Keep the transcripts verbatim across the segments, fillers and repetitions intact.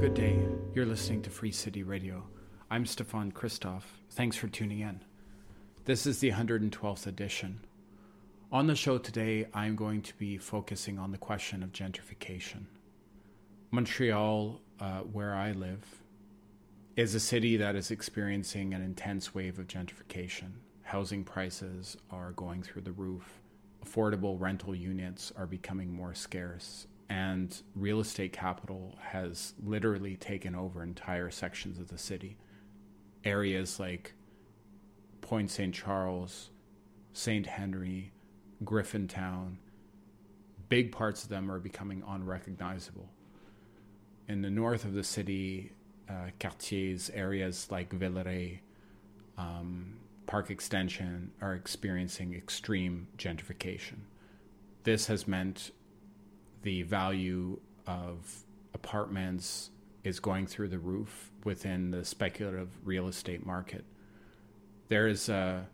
Good day. You're listening to Free City Radio. I'm Stefan Christoph. Thanks for tuning in. This is the one hundred twelfth edition. On the show today, I'm going to be focusing on the question of gentrification. Montreal, uh, where I live, is a city that is experiencing an intense wave of gentrification. Housing prices are going through the roof. Affordable rental units are becoming more scarce. And real estate capital has literally taken over entire sections of the city. Areas like Point Saint Charles, Saint Henry, Griffintown, big parts of them are becoming unrecognizable. In the north of the city, uh, quartiers, areas like Villeray, um, Park Extension are experiencing extreme gentrification. This has meant the value of apartments is going through the roof within the speculative real estate market. There is a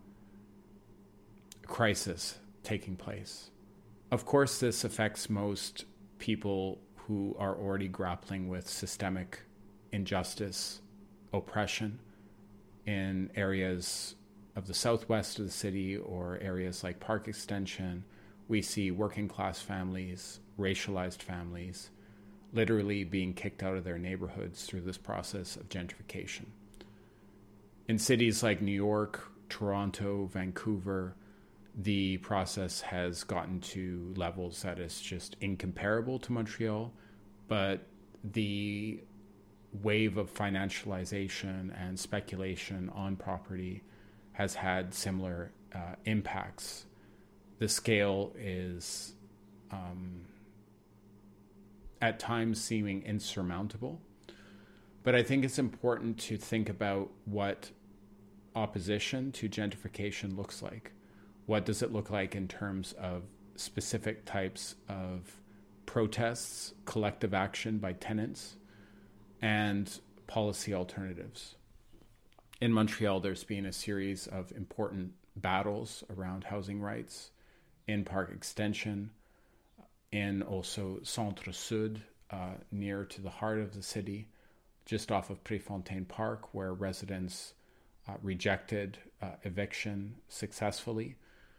crisis taking place. Of course, this affects most people who are already grappling with systemic injustice, oppression in areas of the southwest of the city or areas like Park Extension. We see working class families, racialized families, literally being kicked out of their neighborhoods through this process of gentrification. In cities like New York, Toronto, Vancouver, the process has gotten to levels that is just incomparable to Montreal, but the wave of financialization and speculation on property has had similar uh, impacts. The scale is um, at times seeming insurmountable, but I think it's important to think about what opposition to gentrification looks like. What does it look like in terms of specific types of protests, collective action by tenants, and policy alternatives? In Montreal, there's been a series of important battles around housing rights in Park Extension, in also Centre Sud, uh, near to the heart of the city, just off of Préfontaine Park, where residents uh, rejected uh, eviction successfully.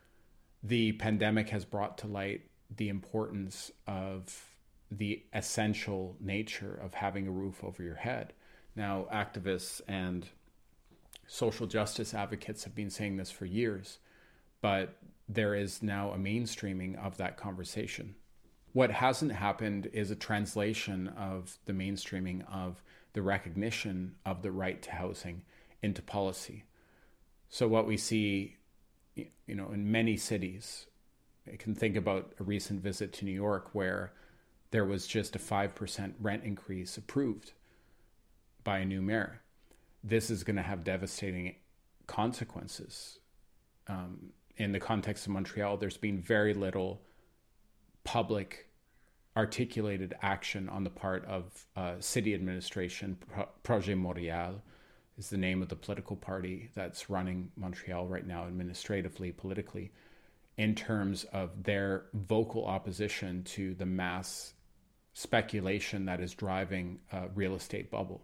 The pandemic has brought to light the importance of the essential nature of having a roof over your head. Now, activists and social justice advocates have been saying this for years, but there is now a mainstreaming of that conversation. What hasn't happened is a translation of the mainstreaming of the recognition of the right to housing into policy. So what we see, you know, in many cities, I can think about a recent visit to New York where there was just a five percent rent increase approved by a new mayor. This is going to have devastating consequences. Um, in the context of Montreal, there's been very little public articulated action on the part of uh, city administration. Pro- Projet Montréal is the name of the political party that's running Montreal right now, administratively, politically, in terms of their vocal opposition to the mass speculation that is driving a real estate bubble.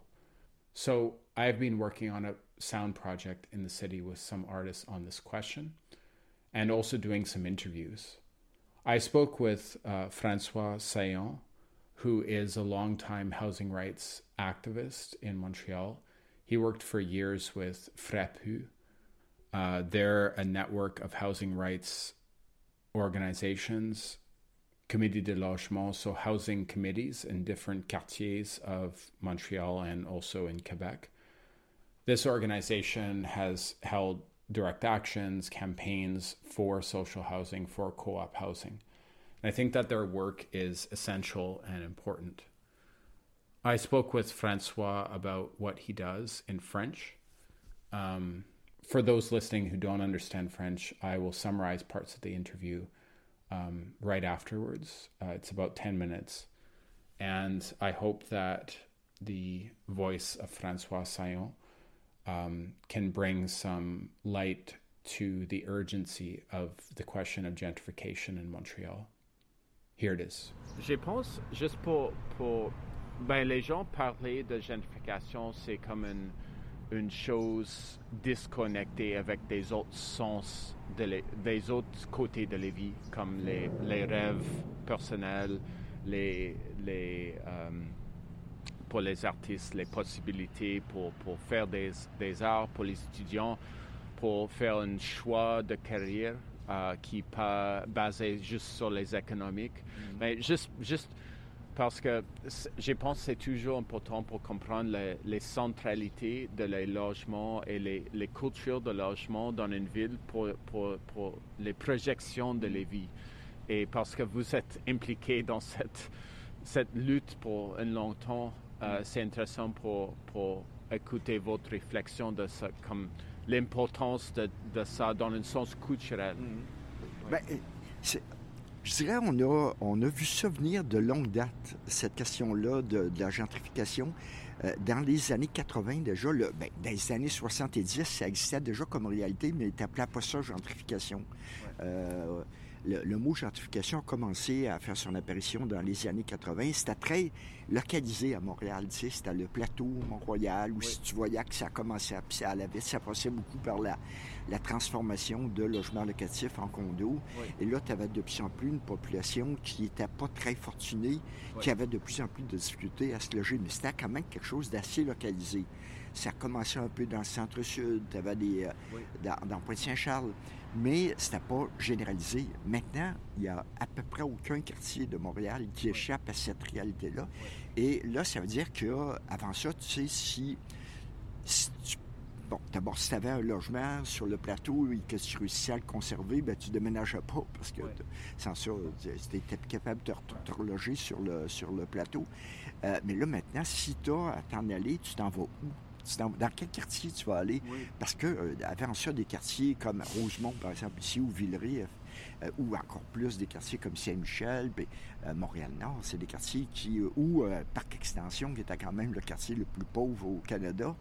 So I've been working on a sound project in the city with some artists on this question, and also doing some interviews. I spoke with uh, Francois Saillant, who is a longtime housing rights activist in Montreal. He worked for years with FRAPU. Uh, they're a network of housing rights organizations, Comité de Logement, so housing committees in different quartiers of Montreal and also in Quebec. This organization has held direct actions, campaigns for social housing, for co-op housing. And I think that their work is essential and important. I spoke with Francois about what he does in French. Um, for those listening who don't understand French, I will summarize parts of the interview um, right afterwards. Uh, it's about ten minutes. And I hope that the voice of Francois Saillant Um, can bring some light to the urgency of the question of gentrification in Montreal. Here it is. Je pense, juste pour, pour Ben, les gens parlaient de gentrification, c'est comme une, une chose disconnectée avec des autres sens, de les, des autres côtés de la vie, comme les, les rêves personnels, les, les, euh, pour les artistes, les possibilités pour, pour faire des, des arts, pour les étudiants, pour faire un choix de carrière euh, qui n'est pas basé juste sur les économiques. Mm-hmm. Mais juste, juste parce que je pense que c'est toujours important pour comprendre les, les centralités de les logements et les, les cultures de logement dans une ville pour, pour, pour les projections de la vie. Et parce que vous êtes impliqué dans cette, cette lutte pour un long temps, euh, c'est intéressant pour, pour écouter votre réflexion de ça, comme l'importance de, de ça dans un sens culturel. Mmh. Ben, c'est... Je dirais on a, on a vu ça venir de longue date, cette question-là de, de la gentrification. Euh, dans les années quatre-vingt déjà, le, ben, dans les années soixante-dix, ça existait déjà comme réalité, mais ils n'appelaient pas ça gentrification. Ouais. Euh, le, le mot gentrification a commencé à faire son apparition dans les années quatre-vingt. C'était très localisé à Montréal, tu sais, c'était le plateau Mont-Royal, où oui. Si tu voyais que ça commençait à pisser à la vite, ça passait beaucoup par la, la transformation de logements locatifs en condos. Oui. Et là, tu avais de plus en plus une population qui n'était pas très fortunée, oui. Qui avait de plus en plus de difficultés à se loger, mais c'était quand même quelque chose d'assez localisé. Ça a commencé un peu dans le centre-sud, tu avais des, oui. dans, dans Pointe-Saint-Charles, mais c'était pas généralisé. Maintenant, il n'y a à peu près aucun quartier de Montréal qui échappe à cette réalité-là. Oui. Et là, ça veut dire qu'avant ça, tu sais, si, si tu Bon, d'abord, si tu avais un logement sur le plateau et que tu réussissais à le conserver, ben, tu ne déménageais pas parce que ouais. Sans ça, tu étais capable de te, te reloger sur le, sur le plateau. Euh, mais là, maintenant, si tu as à t'en aller, tu t'en vas où? Dans, dans quel quartier tu vas aller? Oui. Parce que euh, avant ça, des quartiers comme Rosemont, par exemple, ici, ou Villeray, euh, ou encore plus des quartiers comme Saint-Michel, ben, euh, Montréal-Nord, c'est des quartiers qui, euh, ou euh, Parc Extension, qui était quand même le quartier le plus pauvre au Canada.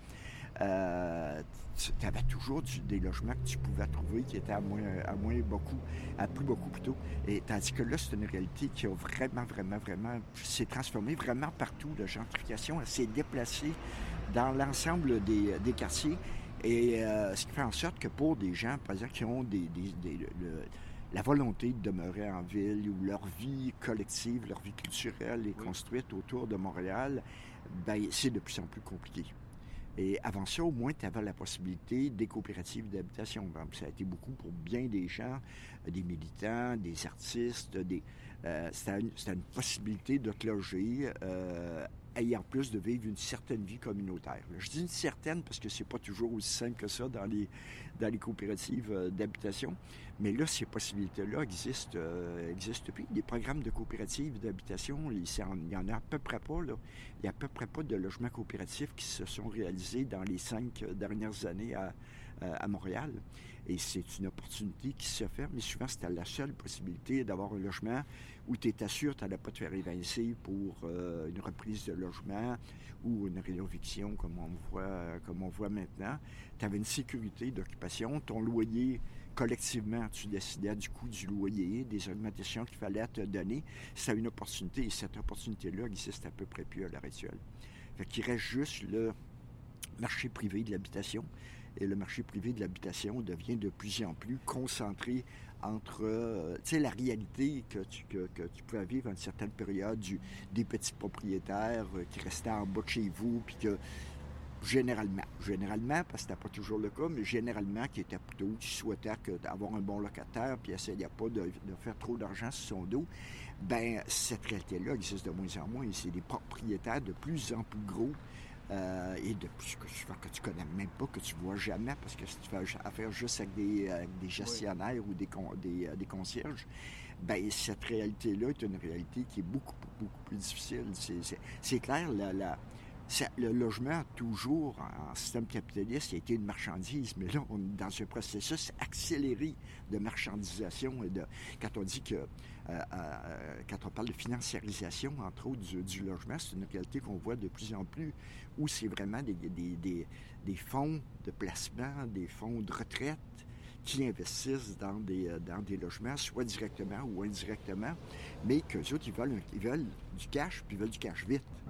Euh, tu avais toujours du, des logements que tu pouvais trouver qui étaient à moins, à moins beaucoup, à plus beaucoup plutôt. Et tandis que là, c'est une réalité qui a vraiment, vraiment, vraiment s'est transformée vraiment partout. La gentrification, elle s'est déplacée dans l'ensemble des, des quartiers. Et euh, ce qui fait en sorte que pour des gens, par exemple, qui ont des, des, des, le, la volonté de demeurer en ville, où leur vie collective, leur vie culturelle est oui. construite autour de Montréal, ben, c'est de plus en plus compliqué. Et avant ça, au moins, tu avais la possibilité des coopératives d'habitation. Ça a été beaucoup pour bien des gens, des militants, des artistes. Des, euh, c'était, une, c'était une possibilité de te loger euh, et en plus de vivre une certaine vie communautaire. Je dis une certaine parce que c'est pas toujours aussi simple que ça dans les, dans les coopératives d'habitation. Mais là, ces possibilités-là existent, euh, existent plus. Des programmes de coopératives d'habitation, il y en a à peu près pas. Là. Il n'y a à peu près pas de logements coopératifs qui se sont réalisés dans les cinq dernières années à, à Montréal. Et c'est une opportunité qui se fait, mais souvent, c'était la seule possibilité d'avoir un logement où tu étais sûr que tu n'allais pas te faire évincer pour euh, une reprise de logement ou une rénoviction, comme on voit, comme on voit maintenant. Tu avais une sécurité d'occupation. Ton loyer, collectivement, tu décidais du coût du loyer, des augmentations qu'il fallait te donner. C'était une opportunité, et cette opportunité-là existe à peu près plus à l'heure actuelle. Fait qu'il reste juste le marché privé de l'habitation. Et le marché privé de l'habitation devient de plus en plus concentré entre, euh, tu sais, la réalité que tu, que, que tu pouvais vivre à une certaine période du, des petits propriétaires euh, qui restaient en bas de chez vous, puis que généralement, généralement, parce que c'était pas toujours le cas, mais généralement, qui étaient plutôt, qui souhaitaient que, d'avoir un bon locataire, puis essayaient pas de, de faire trop d'argent sur son dos, ben cette réalité-là existe de moins en moins. Et c'est des propriétaires de plus en plus gros, Euh, et de plus que tu, que tu connais même pas, que tu vois jamais, parce que si tu fais affaire juste avec des, avec des gestionnaires oui. ou des, con, des, des concierges, ben cette réalité-là est une réalité qui est beaucoup, beaucoup plus difficile. C'est, c'est, c'est clair, la, la, ça, le logement a toujours, en système capitaliste, a été une marchandise, mais là, on est dans un processus accéléré de marchandisation. Et de, quand on dit que, euh, euh, quand on parle de financiarisation, entre autres, du, du logement, c'est une réalité qu'on voit de plus en plus, où c'est vraiment des, des, des, des fonds de placement, des fonds de retraite qui investissent dans des, dans des logements, soit directement ou indirectement, mais qu'eux autres, ils veulent, ils veulent du cash, puis ils veulent du cash vite.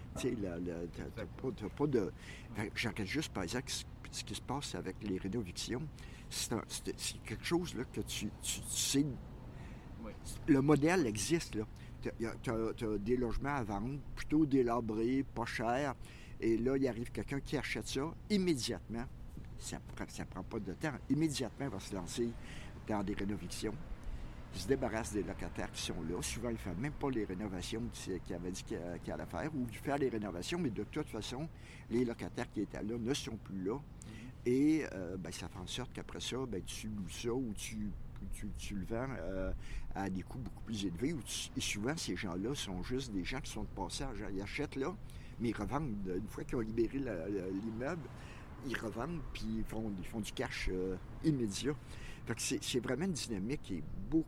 Tu sais, t'as, t'as pas, t'as pas de... Je regarde juste, par exemple, ce qui se passe avec les rénovictions. C'est, un, c'est, c'est quelque chose là, que tu, tu, tu sais... Oui. Le modèle existe, là. Tu as des logements à vendre, plutôt délabrés, pas chers, et là, il arrive quelqu'un qui achète ça immédiatement. Ça ne prend pas de temps. Immédiatement, il va se lancer dans des rénovations. Il se débarrasse des locataires qui sont là. Souvent, il ne fait même pas les rénovations qu'il avait dit qu'il allait faire, ou il fait les rénovations, mais de toute façon, les locataires qui étaient là ne sont plus là. Et euh, ben, ça fait en sorte qu'après ça, ben, tu loues ça ou tu, tu, tu le vends euh, à des coûts beaucoup plus élevés. Tu, et souvent, ces gens-là sont juste des gens qui sont de passage. Ils achètent là, mais ils revendent. Une fois qu'ils ont libéré la, la, l'immeuble, ils revendent puis ils font, ils font du cash euh, immédiat. Fait que c'est, c'est vraiment une dynamique qui est beaucoup,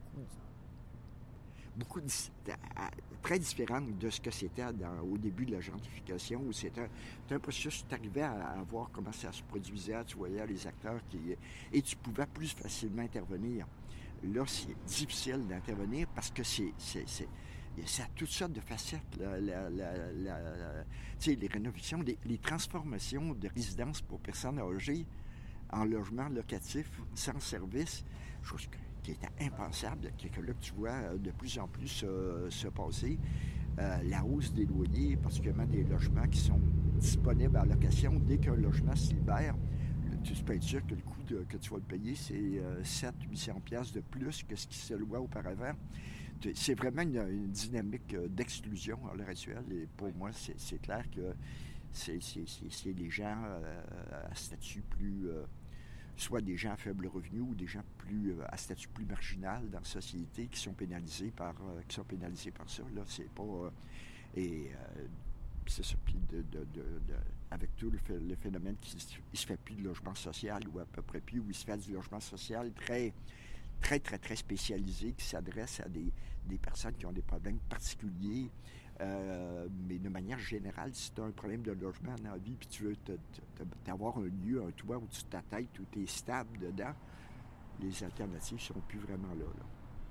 beaucoup très différente de ce que c'était dans, au début de la gentrification, où c'était, c'était un processus, tu arrivais à, à voir comment ça se produisait, tu voyais les acteurs qui... et tu pouvais plus facilement intervenir. Là, c'est difficile d'intervenir parce que c'est... c'est, c'est ça a toutes sortes de facettes. La, la, la, la, tu sais, les rénovations, les, les transformations de résidences pour personnes âgées en logement locatif, sans service, chose qui était impensable, que là que tu vois de plus en plus euh, se passer. Euh, la hausse des loyers, particulièrement des logements qui sont disponibles en location, dès qu'un logement se libère, tu peux être sûr que le coût de, que tu vas le payer, c'est euh, sept à huit cents dollars de plus que ce qui se louait auparavant. C'est vraiment une, une dynamique d'exclusion à l'heure actuelle. Et pour moi, c'est, c'est clair que c'est, c'est, c'est, c'est des gens euh, à statut plus... Euh, soit des gens à faible revenu ou des gens plus euh, à statut plus marginal dans la société qui sont pénalisés par, euh, qui sont pénalisés par ça. Là, c'est pas... Euh, et euh, c'est ça. Puis de, de, de, de, avec tout le, fait, le phénomène qu'il ne se fait plus de logement social ou à peu près plus, où il se fait du logement social très... très, très, très spécialisé qui s'adresse à des, des personnes qui ont des problèmes particuliers. Euh, mais de manière générale, si tu as un problème de logement dans la vie puis tu veux te, te, te, avoir un lieu, un toit au-dessus de ta tête où tu es stable dedans, les alternatives ne sont plus vraiment là, là.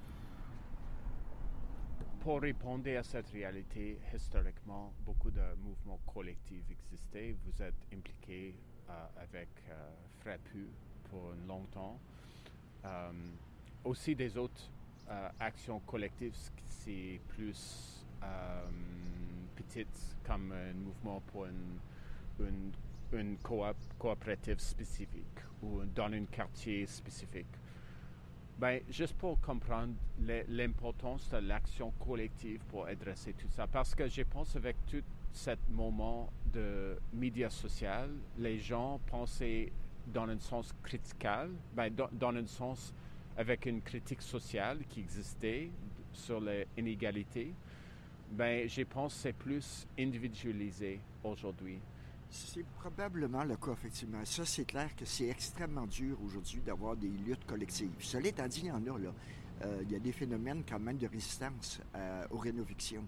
Pour répondre à cette réalité, historiquement, beaucoup de mouvements collectifs existaient. Vous êtes impliqué euh, avec euh, FRAPU pour longtemps. Euh, aussi des autres euh, actions collectives, c'est plus euh, petites, comme un mouvement pour une, une, une coop, coopérative spécifique ou dans un quartier spécifique. Ben, juste pour comprendre l'importance de l'action collective pour adresser tout ça, parce que je pense avec tout ce moment de médias sociaux, les gens pensaient dans un sens critical, ben, dans, dans un sens avec une critique sociale qui existait sur les inégalités, ben, je pense que c'est plus individualisé aujourd'hui. C'est probablement le cas, effectivement. Ça, c'est clair que c'est extrêmement dur aujourd'hui d'avoir des luttes collectives. Cela étant dit, il y en a, là. Euh, il y a des phénomènes quand même de résistance euh, aux rénovictions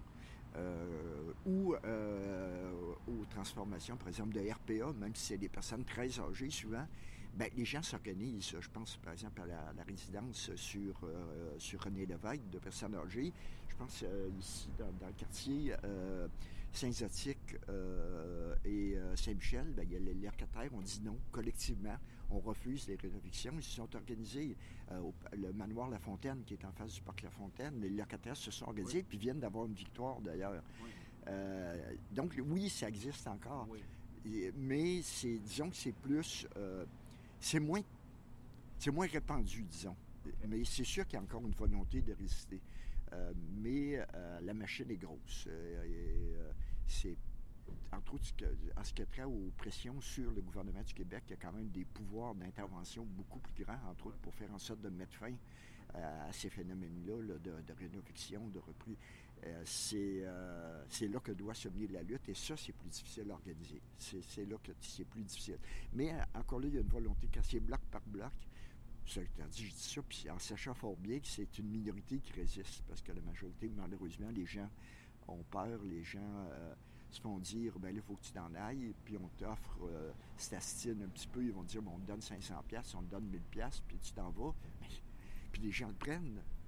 euh, ou euh, aux transformations, par exemple, de R P A, même si c'est des personnes très âgées souvent. Bien, les gens s'organisent. Je pense, par exemple, à la, la résidence sur, euh, sur René Lévesque de personnes âgées. Je pense euh, ici, dans, dans le quartier euh, Saint-Zotique euh, et euh, Saint-Michel, bien, il y a les locataires ont dit non, collectivement. On refuse les rénovictions. Ils se sont organisés. Euh, au, le manoir La Fontaine, qui est en face du parc La Fontaine, les locataires se sont organisés, oui. Puis viennent d'avoir une victoire, d'ailleurs. Oui. Euh, donc, oui, ça existe encore. Oui. Et, mais c'est, disons que c'est plus... Euh, C'est moins, c'est moins répandu, disons. Okay. Mais c'est sûr qu'il y a encore une volonté de résister. Euh, mais euh, la machine est grosse. Euh, et, euh, c'est, entre autres, en ce qui a trait aux pressions sur le gouvernement du Québec, il y a quand même des pouvoirs d'intervention beaucoup plus grands, entre autres, pour faire en sorte de mettre fin euh, à ces phénomènes-là là, de, de rénoviction, de repris. Euh, c'est, euh, c'est là que doit se mener la lutte, et ça, c'est plus difficile à organiser. C'est, c'est là que c'est plus difficile. Mais encore là, il y a une volonté, quand c'est bloc par bloc, ça, je dis ça, puis en sachant fort bien que c'est une minorité qui résiste, parce que la majorité, malheureusement, les gens ont peur, les gens euh, se font dire, ben là, il faut que tu t'en ailles, puis on t'offre, euh, si t'astines un petit peu, ils vont te dire, bon, on te donne cinq cents dollars, on te donne mille dollars, puis tu t'en vas. Mais, puis les gens le prennent.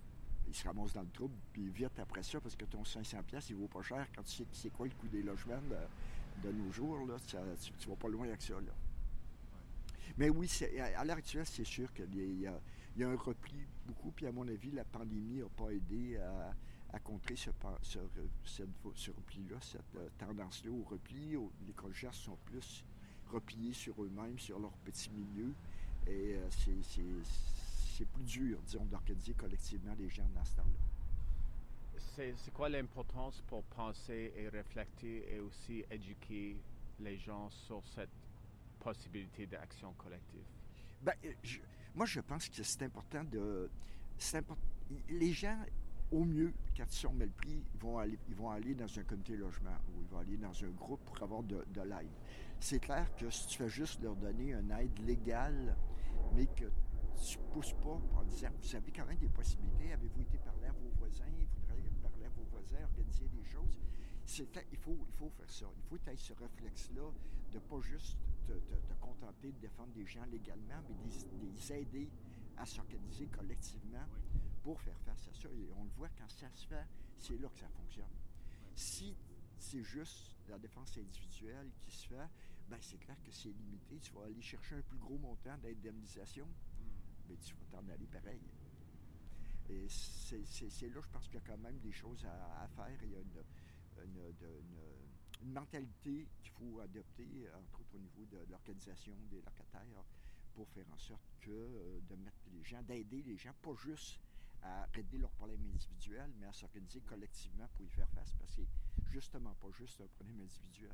ils se ramassent dans le trouble, puis vite après ça, parce que ton cinq cents pièces il vaut pas cher quand tu sais c'est quoi le coût des logements de, de nos jours, là, ça, tu, tu vas pas loin avec ça, là. Mais oui, c'est, à l'heure actuelle, c'est sûr qu'il y a, il y a un repli beaucoup, puis à mon avis, la pandémie n'a pas aidé à, à contrer ce, ce, cette, ce repli-là, cette euh, tendance-là au repli. Au, les collégiens sont plus repliés sur eux-mêmes, sur leur petit milieu, et euh, c'est, c'est, c'est plus dur, disons, d'organiser collectivement les gens dans ce temps-là. C'est, c'est quoi l'importance pour penser et réfléchir et aussi éduquer les gens sur cette possibilité d'action collective? Ben, je, moi, je pense que c'est important de... C'est import, les gens, au mieux, quand ils sont mal pris, ils vont aller, ils vont aller dans un comité logement ou ils vont aller dans un groupe pour avoir de, de l'aide. C'est clair que si tu fais juste leur donner une aide légale, mais que tu ne pousses pas en disant, vous avez quand même des possibilités, avez-vous été parler à vos voisins, il faudrait parler à vos voisins, organiser des choses. C'est, il, faut, il faut faire ça. Il faut que tu aies ce réflexe-là de ne pas juste te, te, te contenter de défendre des gens légalement, mais de les aider à s'organiser collectivement pour faire face à ça. Et on le voit quand ça se fait, c'est là que ça fonctionne. Si c'est juste la défense individuelle qui se fait, ben c'est clair que c'est limité. Tu vas aller chercher un plus gros montant d'indemnisation, mais tu vas t'en aller pareil. Et c'est, c'est, c'est là, je pense qu'il y a quand même des choses à, à faire. Il y a une, une, une, une mentalité qu'il faut adopter, entre autres au niveau de l'organisation des locataires, pour faire en sorte que euh, de mettre les gens, d'aider les gens, pas juste à régler leurs problèmes individuels, mais à s'organiser collectivement pour y faire face, parce que c'est justement pas juste un problème individuel.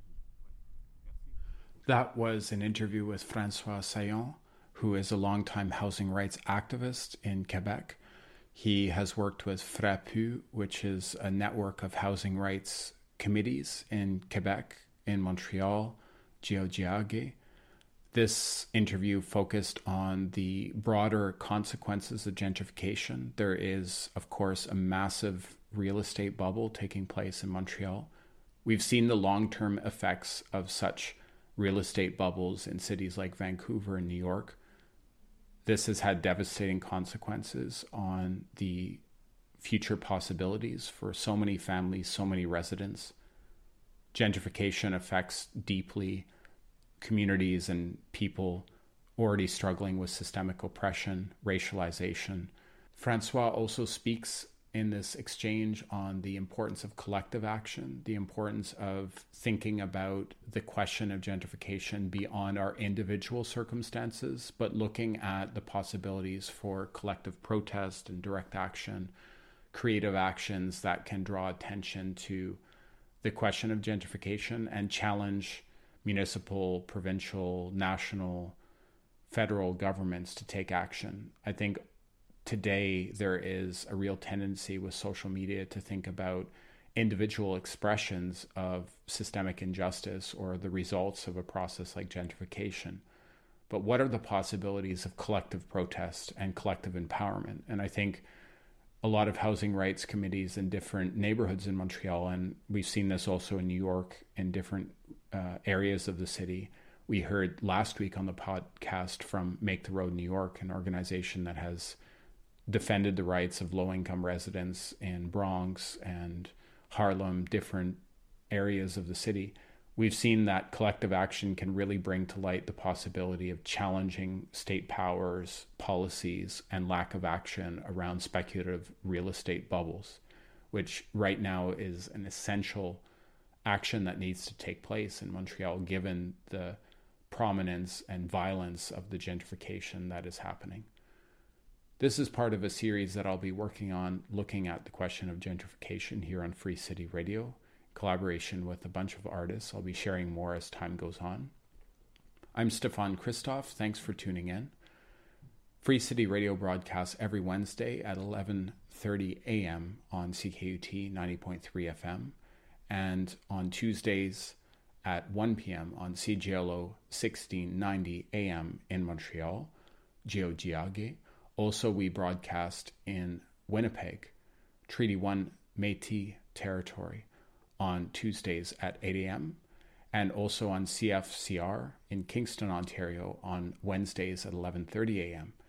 That was an interview with François Saillant, who is a longtime housing rights activist in Quebec. He has worked with FRAPU, which is a network of housing rights committees in Quebec, in Montreal, Tiohtià:ke. This interview focused on the broader consequences of gentrification. There is, of course, a massive real estate bubble taking place in Montreal. We've seen the long-term effects of such real estate bubbles in cities like Vancouver and New York. This has had devastating consequences on the future possibilities for so many families, so many residents. Gentrification affects deeply communities and people already struggling with systemic oppression, racialization. Francois also speaks in this exchange on the importance of collective action, the importance of thinking about the question of gentrification beyond our individual circumstances, but looking at the possibilities for collective protest and direct action, creative actions that can draw attention to the question of gentrification and challenge municipal, provincial, national, federal governments to take action. I think today there is a real tendency with social media to think about individual expressions of systemic injustice or the results of a process like gentrification. But what are the possibilities of collective protest and collective empowerment? And I think a lot of housing rights committees in different neighborhoods in Montreal, and we've seen this also in New York in different uh, areas of the city. We heard last week on the podcast from Make the Road New York, an organization that has defended the rights of low-income residents in Bronx and Harlem, different areas of the city. We've seen that collective action can really bring to light the possibility of challenging state powers, policies, and lack of action around speculative real estate bubbles, which right now is an essential action that needs to take place in Montreal, given the prominence and violence of the gentrification that is happening. This is part of a series that I'll be working on looking at the question of gentrification here on Free City Radio, collaboration with a bunch of artists. I'll be sharing more as time goes on. I'm Stefan Christoff. Thanks for tuning in. Free City Radio broadcasts every Wednesday at eleven thirty a.m. on C K U T ninety point three F M and on Tuesdays at one p.m. on C G L O sixteen ninety A M in Montreal, Tiohtià:ke. Also, we broadcast in Winnipeg, Treaty one Métis territory, on Tuesdays at eight a.m. and also on C F C R in Kingston, Ontario on Wednesdays at eleven thirty a.m.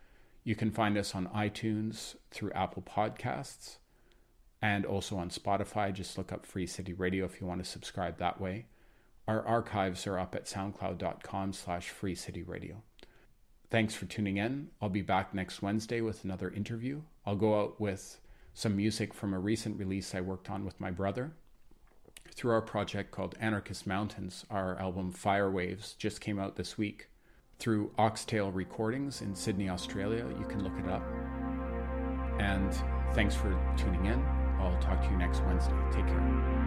You can find us on iTunes, through Apple Podcasts, and also on Spotify. Just look up Free City Radio if you want to subscribe that way. Our archives are up at soundcloud.com slash Free City Radio. Thanks for tuning in. I'll be back next Wednesday with another interview. I'll go out with some music from a recent release I worked on with my brother. Through our project called Anarchist Mountains, our album Fire Waves just came out this week. Through Oxtail Recordings in Sydney, Australia. You can look it up. And thanks for tuning in. I'll talk to you next Wednesday. Take care.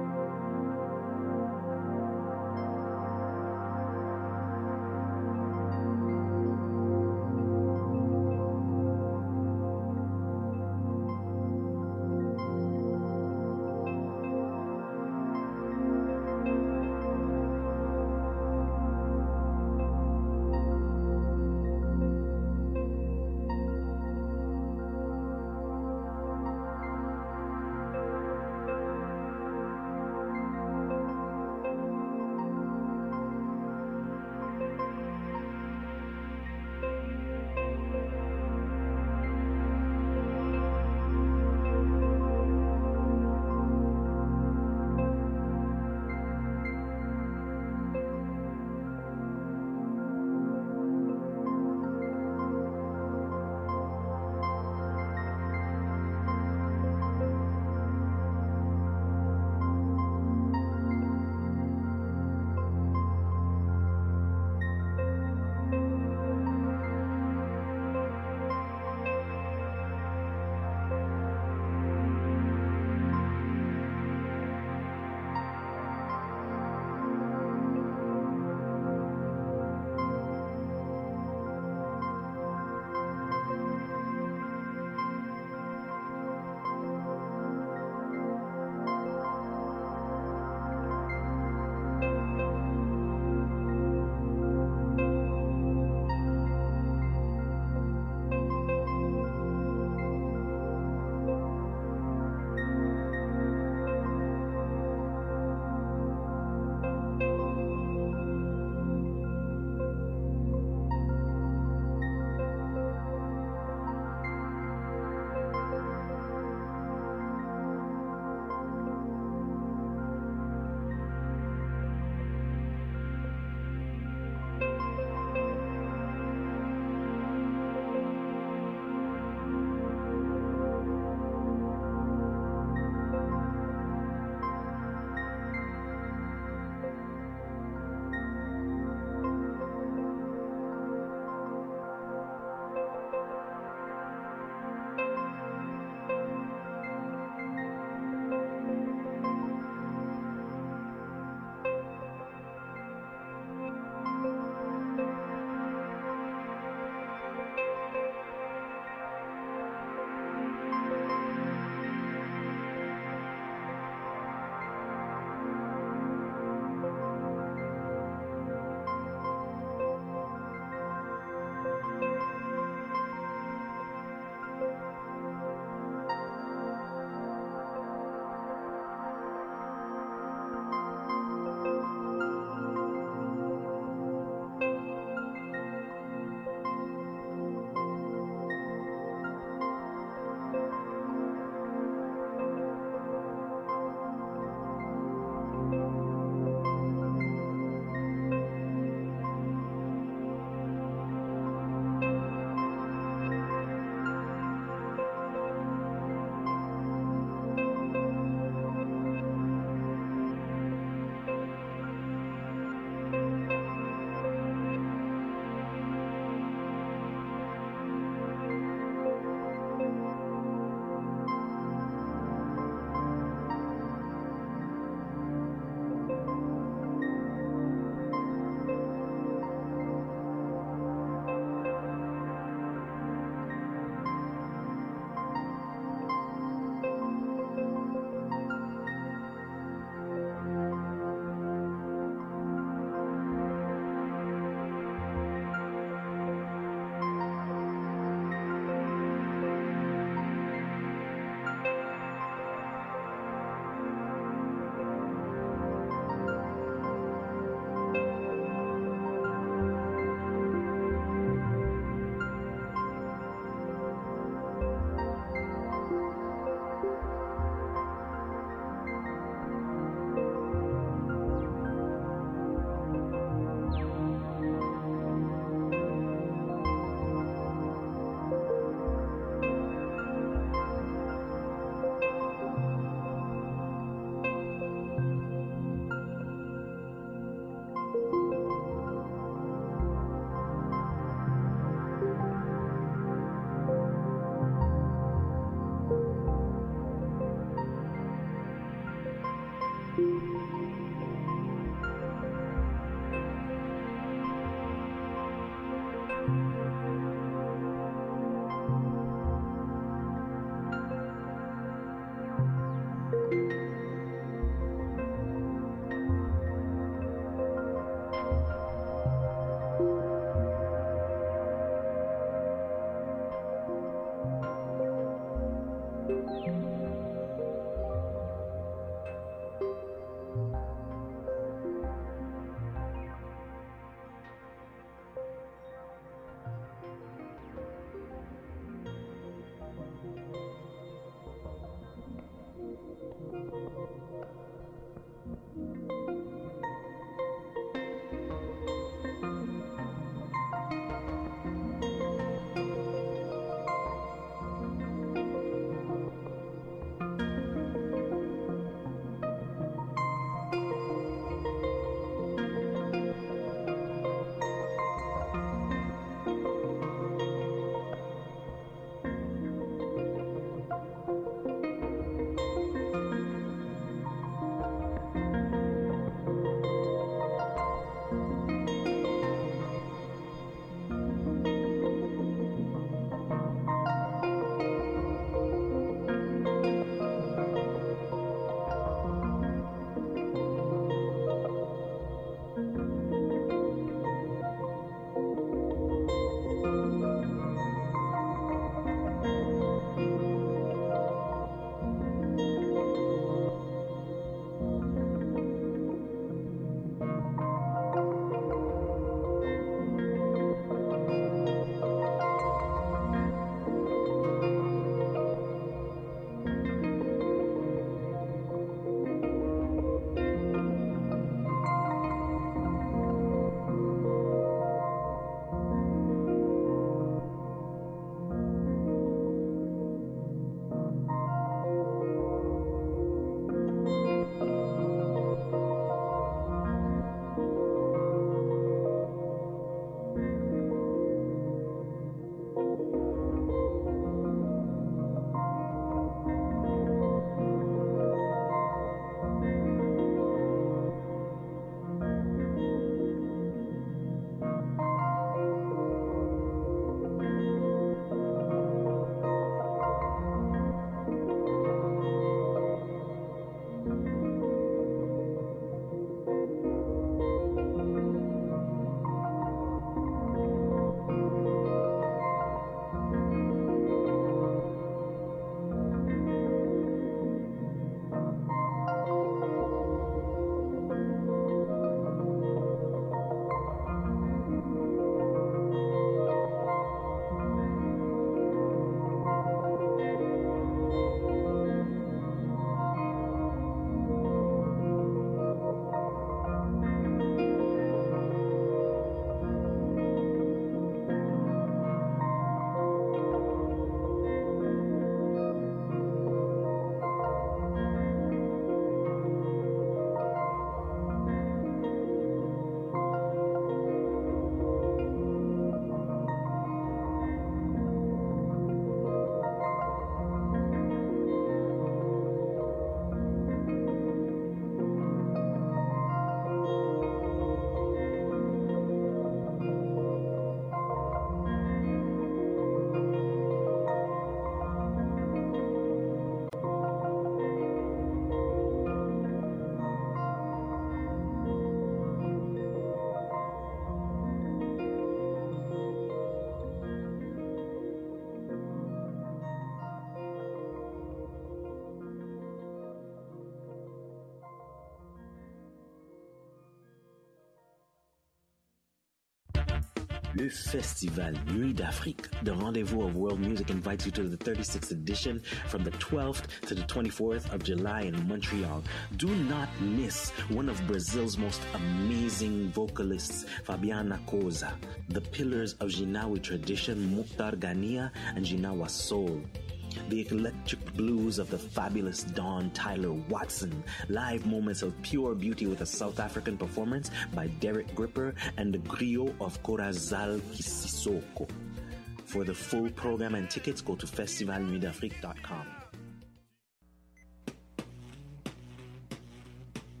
Le Festival Nuit d'Afrique, the rendezvous of world music, invites you to the thirty-sixth edition from the twelfth to the twenty-fourth of July in Montreal. Do not miss one of Brazil's most amazing vocalists, Fabiana Cosa, the pillars of Ginawa tradition, Mukhtar Ghania and Ginawa Soul, the electric blues of the fabulous Dawn Tyler Watson, live moments of pure beauty with a South African performance by Derek Gripper and the griot of Corazal Kisisoko. For the full program and tickets, go to festival nuit d'afrique dot com.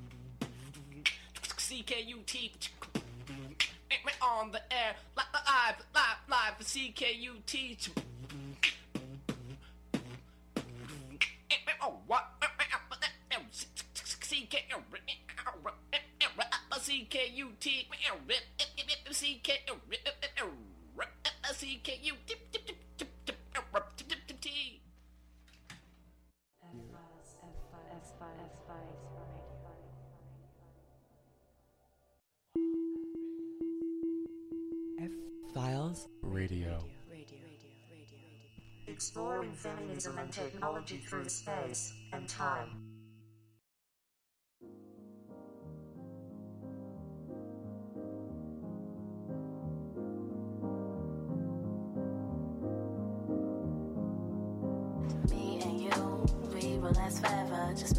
C K U T. On the air, live, live, live, live for C K U T. Oh, what? C K U T. C K U T. C K U T. F-Files Radio. Exploring feminism and technology through space and time. Me and you, we will last forever. Just